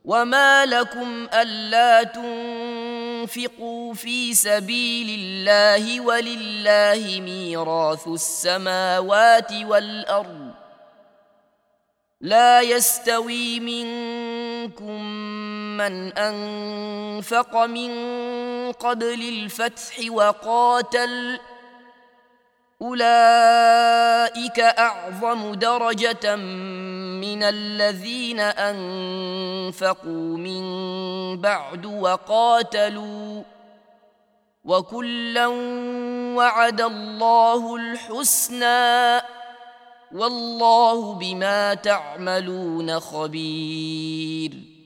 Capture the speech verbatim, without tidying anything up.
وما لكم ألا تنفقوا في سبيل الله ولله ميراث السماوات والأرض لا يستوي منكم من أنفق من قبل الفتح وقاتل أولئك أعظم درجة من الذين أنفقوا من بعد وقاتلوا وكلا وعد الله الحسنى والله بما تعملون خبير.